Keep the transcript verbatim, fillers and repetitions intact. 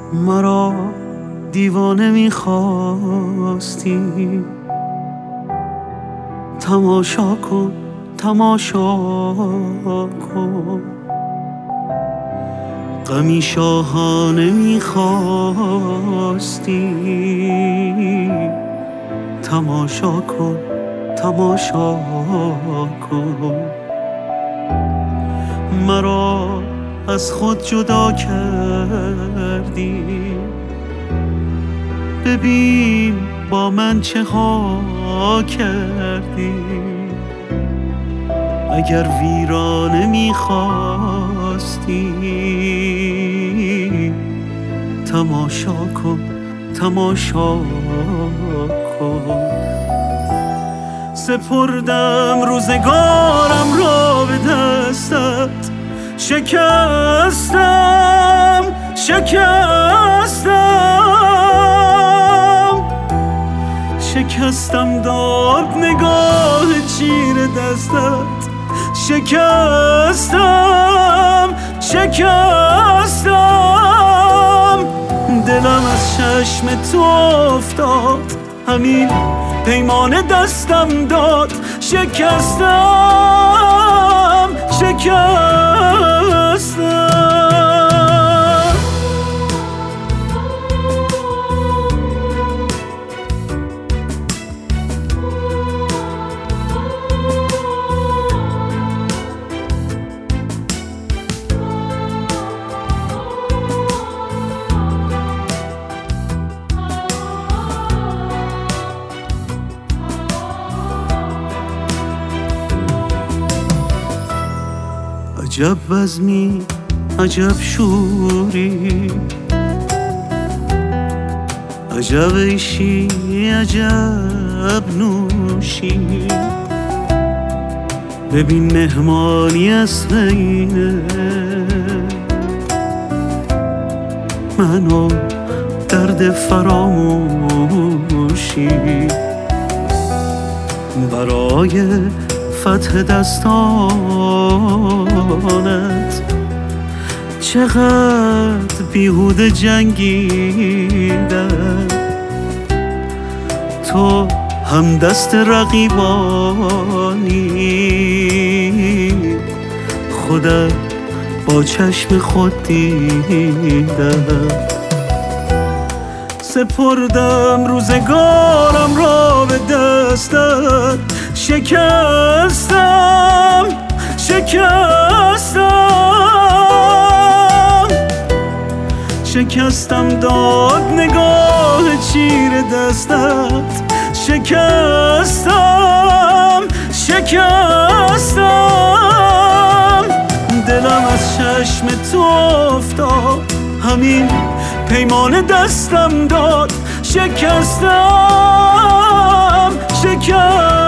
مرا دیوانه میخواستی، تماشا کن تماشا کن. غمی شاهانه میخواستی، تماشا کن تماشا کن. مرا از خود جدا کردی، ببین با من چه ها کردی. اگر ویرانه میخواستی، تماشا کن تماشا کن. سپردم روزگارم را به دستت، شکستم شکستم شکستم داد نگاه چیر دستت، شکستم شکستم. دلم از چشم تو افتاد، همین پیمان دستم داد، شکستم شکستم. عجب بزمی عجب شوری، عجب عیشی عجب نوشی. ببین مهمانی از اینه، منو درد فراموشی. برای فتح دستانت چقدر بیهوده جنگیدم. تو هم دست رقیبانی، خودت با چشم خود دیدم. سپردم روزگارم را به دستت، شکستم شکستم شکستم داد نگاه چیر دستت، شکستم شکستم. دلم از چشم تو افتاد، همین پیمان دستم داد، شکستم شکستم.